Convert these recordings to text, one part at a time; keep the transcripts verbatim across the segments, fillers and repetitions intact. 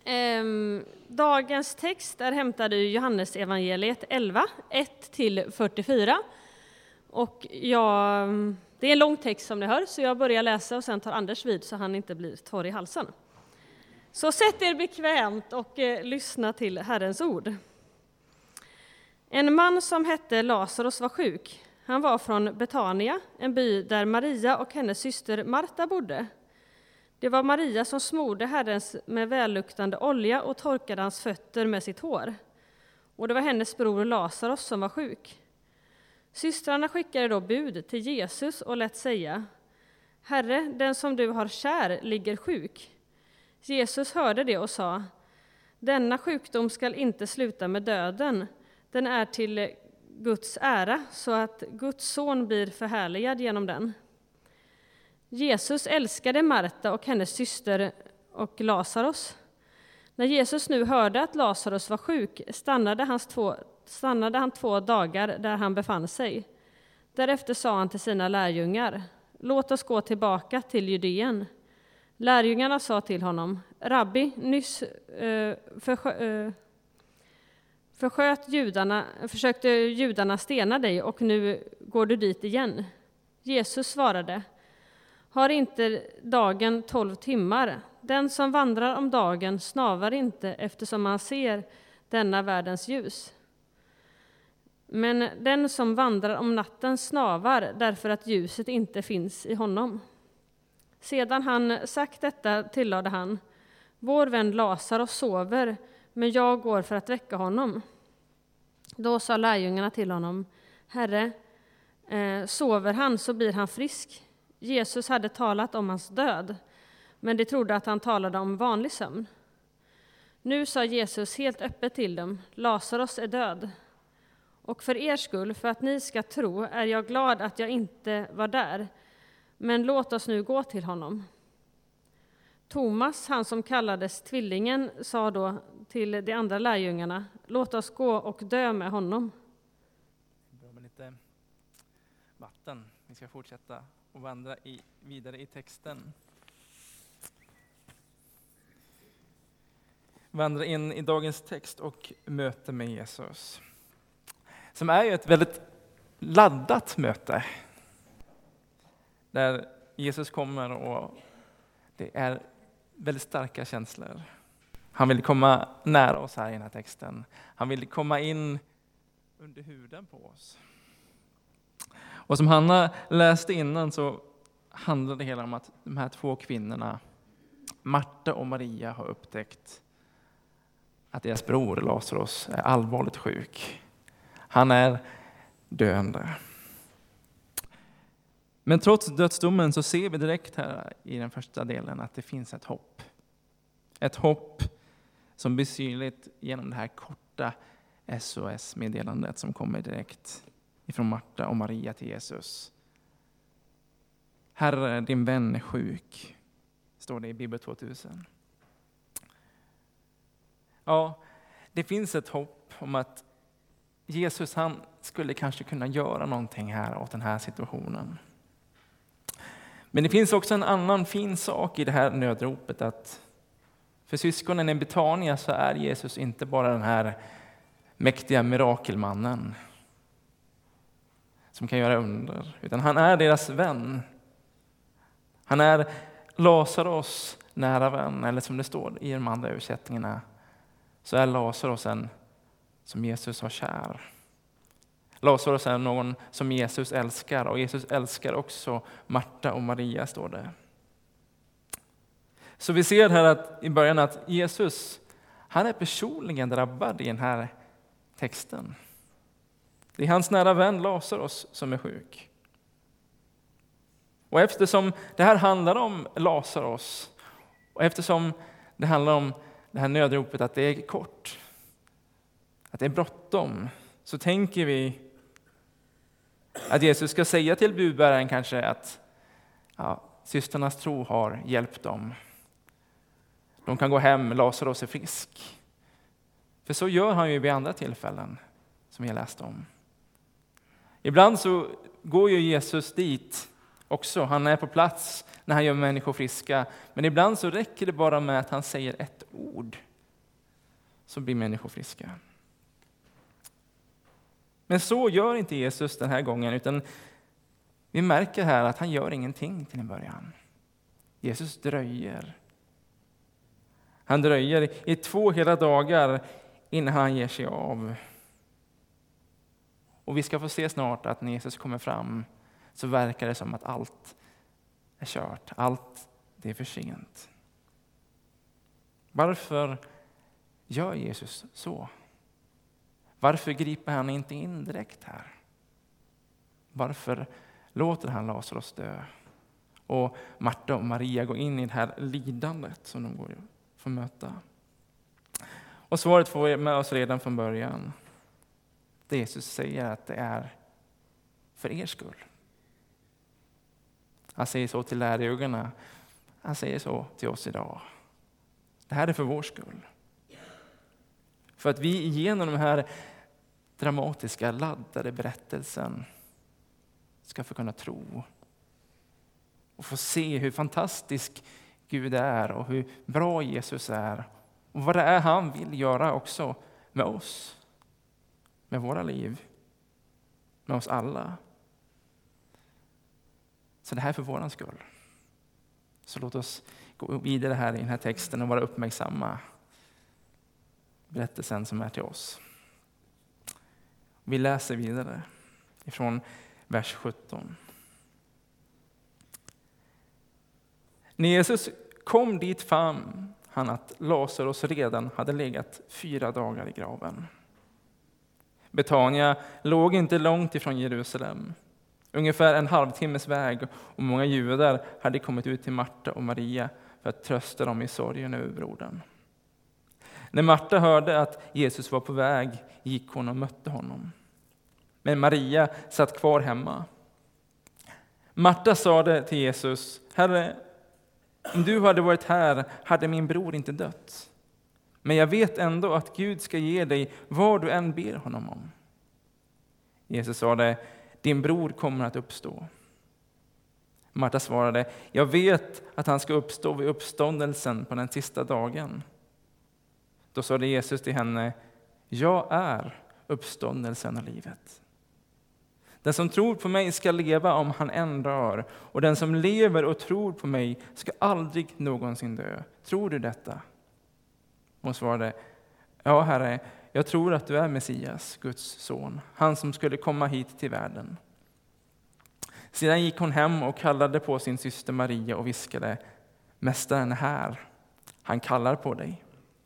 Ehm, dagens text är hämtad ur Johannes evangeliet elva, ett till fyrtiofyra. Och jag, det är en lång text som ni hör, så jag börjar läsa och sen tar Anders vid så han inte blir torr i halsen. Så sätt er bekvämt och eh, lyssna till Herrens ord. En man som hette Lazarus var sjuk. Han var från Betania, en by där Maria och hennes syster Marta bodde. Det var Maria som smorde Herrens med välluktande olja och torkade hans fötter med sitt hår. Och det var hennes bror Lazarus som var sjuk. Systrarna skickade då bud till Jesus och lät säga: Herre, den som du har kär ligger sjuk. Jesus hörde det och sa: Denna sjukdom skall inte sluta med döden. Den är till Guds ära, så att Guds son blir förhärligad genom den. Jesus älskade Marta och hennes syster och Lazarus. När Jesus nu hörde att Lazarus var sjuk stannade, hans två, stannade han två dagar där han befann sig. Därefter sa han till sina lärjungar: Låt oss gå tillbaka till Judeen. Lärjungarna sa till honom: Rabbi, nyss eh, för, eh, försköt judarna, försökte judarna stena dig och nu går du dit igen. Jesus svarade: Har inte dagen tolv timmar? Den som vandrar om dagen snavar inte eftersom man ser denna världens ljus. Men den som vandrar om natten snavar därför att ljuset inte finns i honom. Sedan han sagt detta tillade han: Vår vän Lazarus sover, men jag går för att väcka honom. Då sa lärjungarna till honom: Herre, eh, sover han så blir han frisk. Jesus hade talat om hans död, men de trodde att han talade om vanlig sömn. Nu sa Jesus helt öppet till dem: Lazarus är död. Och för er skull, för att ni ska tro, är jag glad att jag inte var där. Men låt oss nu gå till honom. Thomas, han som kallades tvillingen, sa då till de andra lärjungarna: Låt oss gå och dö med honom. Bra med lite vatten. Vi ska fortsätta och vandra i, vidare i texten. Vandra in i dagens text och möte med Jesus. Som är ju ett väldigt laddat möte. Där Jesus kommer och det är väldigt starka känslor. Han vill komma nära oss här i den här texten. Han vill komma in under huden på oss. Och som Hanna läste innan så handlar det hela om att de här två kvinnorna, Marta och Maria, har upptäckt att deras bror Lazarus är allvarligt sjuk. Han är döende. Men trots dödsdomen så ser vi direkt här i den första delen att det finns ett hopp. Ett hopp som blir synligt genom det här korta S O S-meddelandet som kommer direkt ifrån Marta och Maria till Jesus. Herre, din vän är sjuk, står det i Bibel tvåtusen. Ja, det finns ett hopp om att Jesus, han skulle kanske kunna göra någonting här åt den här situationen. Men det finns också en annan fin sak i det här nödropet, att för syskonen i Betania så är Jesus inte bara den här mäktiga mirakelmannen som kan göra under, utan han är deras vän. Han är Lazarus nära vän, eller som det står i de andra översättningarna så är Lazarus en som Jesus har kär. Lazarus är någon som Jesus älskar, och Jesus älskar också Marta och Maria, står det. Så vi ser här att i början att Jesus, han är personligen drabbad i den här texten. Det är hans nära vän Lazarus som är sjuk. Och eftersom det här handlar om Lazarus, och eftersom det handlar om det här nödropet att det är kort, att det är bråttom, så tänker vi att Jesus ska säga till budbäraren kanske att ja, systrarnas tro har hjälpt dem. De kan gå hem, Lazarus är frisk. För så gör han ju vid andra tillfällen som jag läste om. Ibland så går ju Jesus dit också. Han är på plats när han gör människor friska. Men ibland så räcker det bara med att han säger ett ord så blir människor friska. Men så gör inte Jesus den här gången, utan vi märker här att han gör ingenting till en början. Jesus dröjer. Han dröjer i två hela dagar innan han ger sig av. Och vi ska få se snart att när Jesus kommer fram så verkar det som att allt är kört. Allt det är för sent. Varför gör Jesus så? Varför griper han inte in direkt här? Varför låter han Lazarus dö? Och Marta och Maria går in i det här lidandet som de går får möta. Och svaret får vi med oss redan från början. Det Jesus säger att det är för er skull. Han säger så till lärjungarna. Han säger så till oss idag. Det här är för vår skull. För att vi genom den här dramatiska, laddade berättelsen ska få kunna tro. Och få se hur fantastisk Gud är och hur bra Jesus är. Och vad det är han vill göra också med oss. Med våra liv. Med oss alla. Så det här är för våran skull. Så låt oss gå vidare här i den här texten och vara uppmärksamma. Berättelsen som är till oss. Vi läser vidare ifrån vers sjutton. När Jesus kom dit fann han att Lazarus redan hade legat fyra dagar i graven. Betania låg inte långt ifrån Jerusalem. Ungefär en halvtimmes väg, och många judar hade kommit ut till Marta och Maria för att trösta dem i sorgen över brodern. När Marta hörde att Jesus var på väg gick hon och mötte honom. Men Maria satt kvar hemma. Marta sade till Jesus: Herre, om du hade varit här hade min bror inte dött. Men jag vet ändå att Gud ska ge dig vad du än ber honom om. Jesus sade: din bror kommer att uppstå. Marta svarade: jag vet att han ska uppstå vid uppståndelsen på den sista dagen. Då sade Jesus till henne: jag är uppståndelsen och livet. Den som tror på mig ska leva om han än dör, och den som lever och tror på mig ska aldrig någonsin dö. Tror du detta? Hon svarade: ja, Herre, jag tror att du är Messias, Guds son, han som skulle komma hit till världen. Sedan gick hon hem och kallade på sin syster Maria och viskade: mästaren är här, han kallar på dig.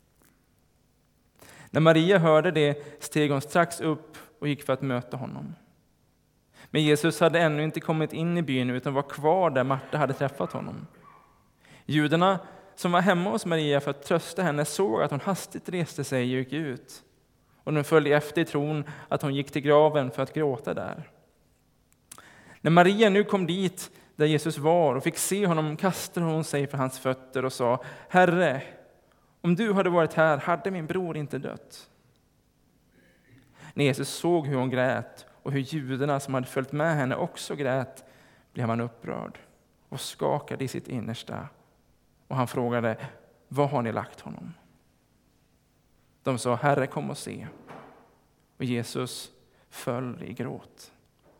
När Maria hörde det steg hon strax upp och gick för att möta honom. Men Jesus hade ännu inte kommit in i byn utan var kvar där Marta hade träffat honom. Judarna som var hemma hos Maria för att trösta henne såg att hon hastigt reste sig och gick ut. Och de följde efter i tron att hon gick till graven för att gråta där. När Maria nu kom dit där Jesus var och fick se honom kastade hon sig för hans fötter och sa: Herre, om du hade varit här hade min bror inte dött. När Jesus såg hur hon grät och hur judarna som hade följt med henne också grät blev han upprörd och skakade i sitt innersta. Och han frågade: vad har ni lagt honom? De sa: Herre, kom och se. Och Jesus föll i gråt.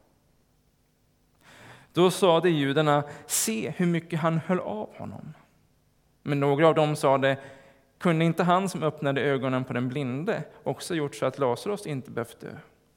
Då sade judarna: se hur mycket han höll av honom. Men några av dem sade: kunde inte han som öppnade ögonen på den blinde också gjort så att Lazarus inte behövt dö?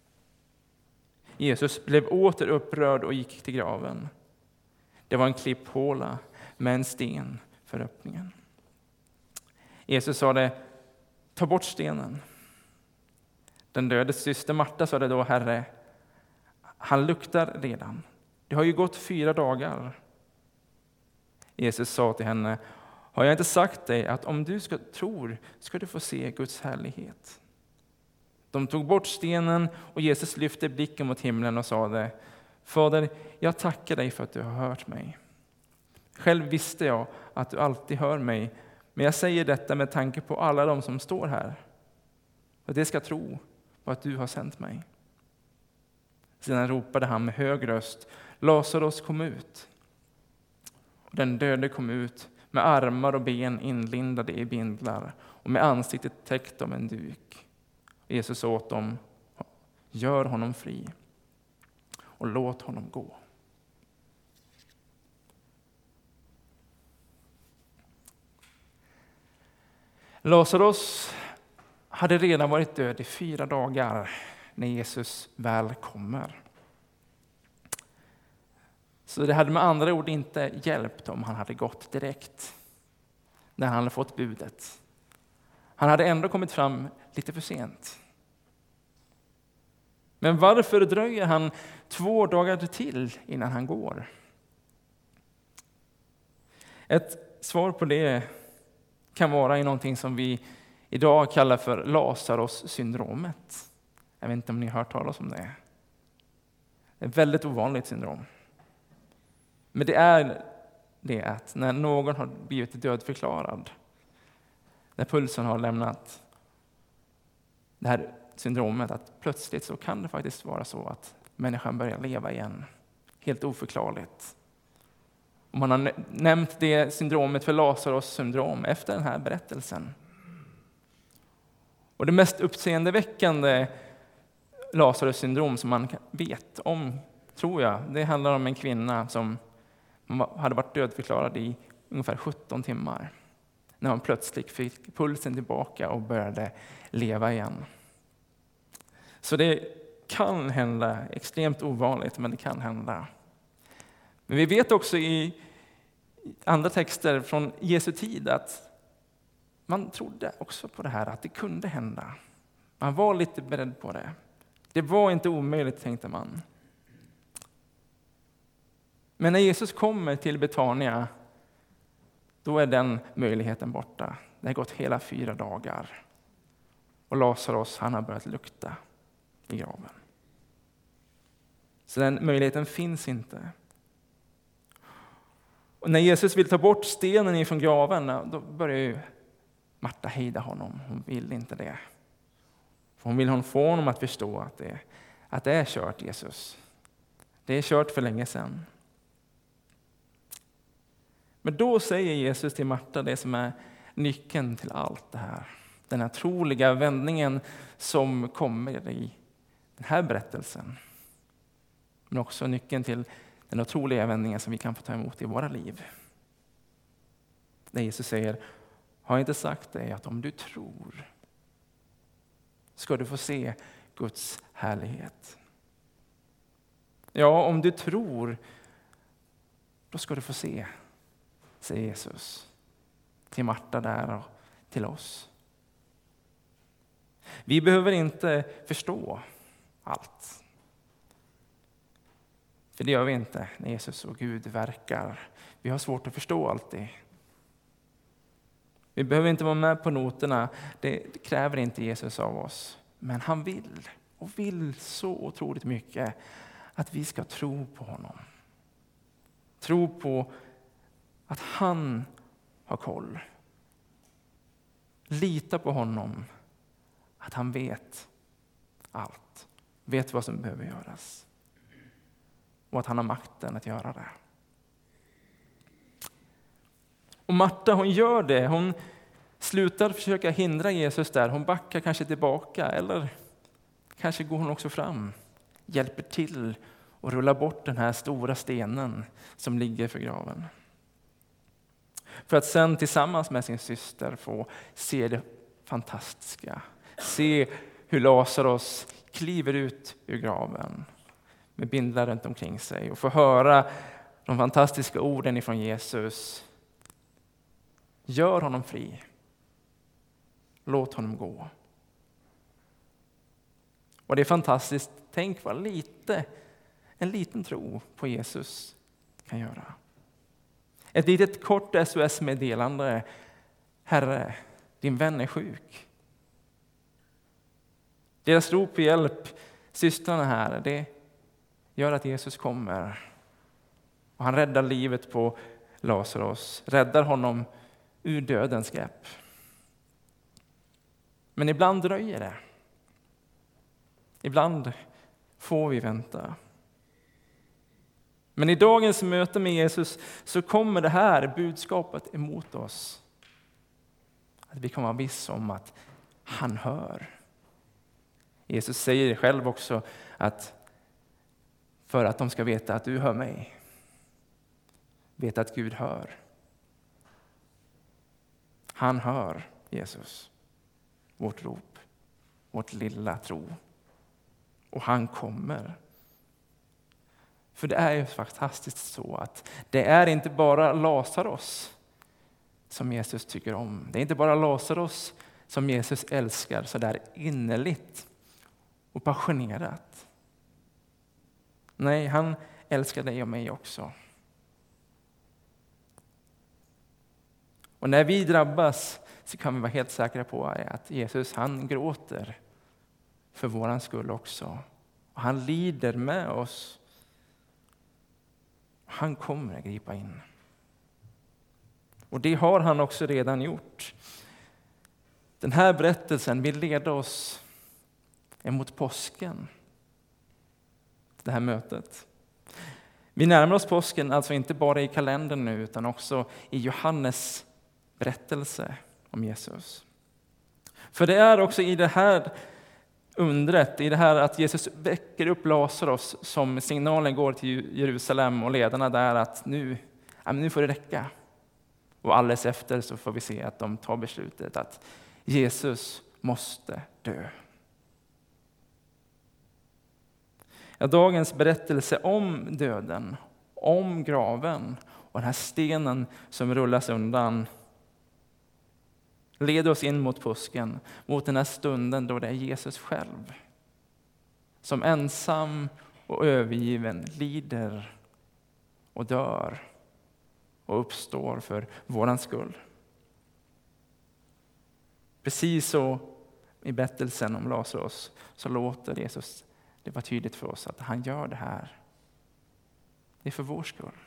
Jesus blev åter upprörd och gick till graven. Det var en klipphåla med en sten för öppningen. Jesus sade: ta bort stenen. Den dödes syster Marta sade då: Herre, han luktar redan. Det har ju gått fyra dagar. Jesus sa till henne: har jag inte sagt dig att om du ska tror ska du få se Guds härlighet? De tog bort stenen och Jesus lyfte blicken mot himlen och sade: Fader, jag tackar dig för att du har hört mig. Själv visste jag att du alltid hör mig, men jag säger detta med tanke på alla de som står här. Och det ska tro på att du har sänt mig. Sedan ropade han med hög röst: Lazarus, kom ut. Och den döde kom ut, med armar och ben inlindade i bindlar och med ansiktet täckt av en duk. Jesus sa åt dem: gör honom fri och låt honom gå. Lazarus hade redan varit död i fyra dagar när Jesus väl kommer. Så det hade med andra ord inte hjälpt om han hade gått direkt när han hade fått budet. Han hade ändå kommit fram lite för sent. Men varför dröjer han två dagar till innan han går? Ett svar på det kan vara i någonting som vi idag kallar för Lazarus-syndromet. Jag vet inte om ni har hört talas om det. Det är ett väldigt ovanligt syndrom. Men det är det att när någon har blivit dödförklarad, när pulsen har lämnat, det här syndromet, att plötsligt så kan det faktiskt vara så att människan börjar leva igen. Helt oförklarligt. Och man har nämnt det syndromet för Lazarus syndrom efter den här berättelsen. Och det mest uppseendeväckande Lazarus syndrom som man vet om, tror jag, det handlar om en kvinna som hade varit dödförklarad i ungefär sjutton timmar. När hon plötsligt fick pulsen tillbaka och började leva igen. Så det kan hända, extremt ovanligt, men det kan hända. Men vi vet också i andra texter från Jesu tid att man trodde också på det här, att det kunde hända. Man var lite beredd på det. Det var inte omöjligt, tänkte man. Men när Jesus kommer till Betania, då är den möjligheten borta. Det har gått hela fyra dagar. Och Lazarus, han har börjat lukta i graven. Så den möjligheten finns inte. Och när Jesus vill ta bort stenen ifrån graven, då börjar ju Marta hejda honom. Hon vill inte det. För hon vill få honom att förstå att det, att det är kört, Jesus. Det är kört för länge sedan. Men då säger Jesus till Marta det som är nyckeln till allt det här. Den här troliga vändningen som kommer i den här berättelsen. Men också nyckeln till den otroliga vändningen som vi kan få ta emot i våra liv. Där Jesus säger: har jag inte sagt dig att om du tror ska du få se Guds härlighet? Ja, om du tror, då ska du få se, säger Jesus till Marta där och till oss. Vi behöver inte förstå allt. För det gör vi inte när Jesus och Gud verkar. Vi har svårt att förstå allt det. Vi behöver inte vara med på noterna. Det kräver inte Jesus av oss. Men han vill, och vill så otroligt mycket, att vi ska tro på honom. Tro på att han har koll. Lita på honom. Att han vet allt. Vet vad som behöver göras. Och att han har makten att göra det. Och Marta, hon gör det. Hon slutar försöka hindra Jesus där. Hon backar kanske tillbaka. Eller kanske går hon också fram. Hjälper till och rullar bort den här stora stenen som ligger för graven. För att sen tillsammans med sin syster få se det fantastiska. Se hur Lazarus kliver ut ur graven med bindlar runt omkring sig och få höra de fantastiska orden ifrån Jesus. Gör honom fri. Låt honom gå. Och det är fantastiskt. Tänk vad lite, en liten tro på Jesus kan göra. Ett litet kort S O S-meddelande. Herre, din vän är sjuk. Deras rop på hjälp, systrarna här, det gör att Jesus kommer. Och han räddar livet på Lazarus. Räddar honom ur dödens grepp. Men ibland dröjer det. Ibland får vi vänta. Men i dagens möte med Jesus så kommer det här budskapet emot oss. Att vi kan vara viss om att han hör. Jesus säger själv också att för att de ska veta att du hör mig. Veta att Gud hör. Han hör Jesus. Vårt rop. Vårt lilla tro. Och han kommer. För det är ju faktiskt så att det är inte bara Lazarus som Jesus tycker om. Det är inte bara Lazarus som Jesus älskar så där innerligt och passionerat. Nej, han älskar dig och mig också. Och när vi drabbas så kan vi vara helt säkra på att Jesus, han gråter för våran skull också. Och han lider med oss. Han kommer att gripa in. Och det har han också redan gjort. Den här berättelsen vill leda oss emot påsken. Det här mötet. Vi närmar oss påsken alltså inte bara i kalendern nu utan också i Johannes berättelse om Jesus. För det är också i det här undret, i det här att Jesus väcker upp Lazarus som signalen går till Jerusalem och ledarna där att nu, ja, nu får det räcka. Och alldeles efter så får vi se att de tar beslutet att Jesus måste dö. Ja, dagens berättelse om döden, om graven och den här stenen som rullas undan leder oss in mot påsken, mot den här stunden då det är Jesus själv som ensam och övergiven lider och dör och uppstår för våran skull. Precis så i berättelsen om Lazarus så låter Jesus det vara tydligt för oss att han gör det här. Det är för vår skull.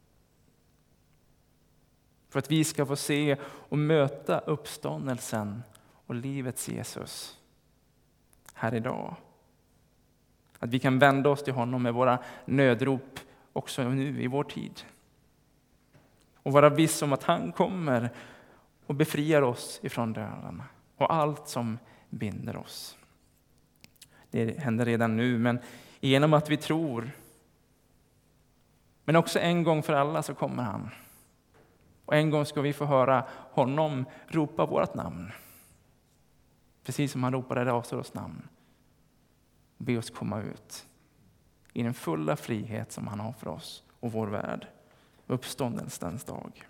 För att vi ska få se och möta uppståndelsen och livets Jesus här idag. Att vi kan vända oss till honom med våra nödrop också nu i vår tid. Och vara viss om att han kommer och befriar oss ifrån döden och allt som binder oss. Det händer redan nu, men genom att vi tror. Men också en gång för alla så kommer han. Och en gång ska vi få höra honom ropa vårt namn. Precis som han ropade Lazarus namn. Be oss komma ut i den fulla frihet som han har för oss och vår värld. Uppståndelsens dag.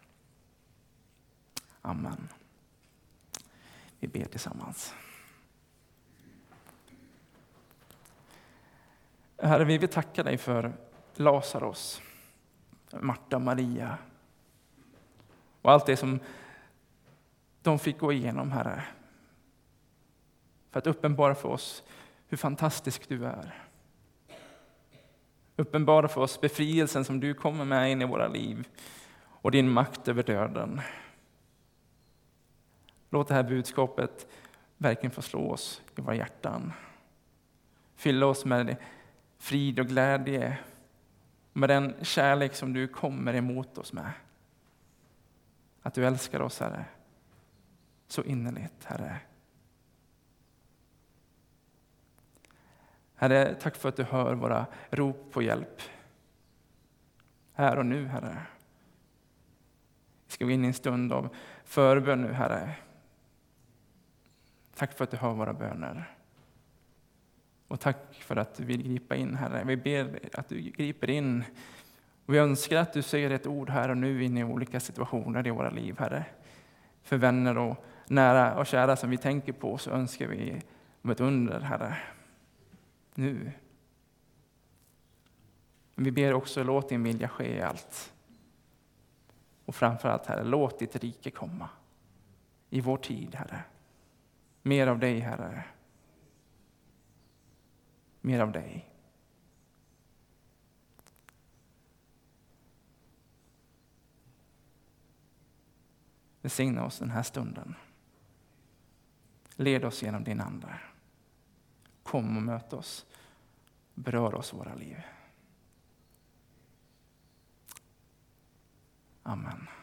Amen. Vi ber tillsammans. Herre, vi vill tacka dig för Lazarus, Marta, Maria och allt det som de fick gå igenom, Herre. För att uppenbara för oss hur fantastisk du är. Uppenbara för oss befrielsen som du kommer med in i våra liv och din makt över döden. Låt det här budskapet verkligen få slå oss i våra hjärtan. Fylla oss med frid och glädje, med den kärlek som du kommer emot oss med. Att du älskar oss, Herre, så innerligt, Herre. Herre, tack för att du hör våra rop på hjälp. Här och nu, Herre. Vi ska gå in i en stund av förbön nu, Herre. Tack för att du hör våra böner. Och tack för att du vill gripa in, Herre. Vi ber att du griper in. Och vi önskar att du säger ett ord här och nu in i olika situationer i våra liv, Herre. För vänner och nära och kära som vi tänker på så önskar vi om ett under, Herre. Nu. Men vi ber också, låt din vilja ske i allt. Och framförallt, Herre, låt ditt rike komma i vår tid, Herre. Mer av dig, Herre. Mer av dig. Välsigna oss den här stunden. Led oss genom din ande. Kom och möt oss. Berör oss våra liv. Amen.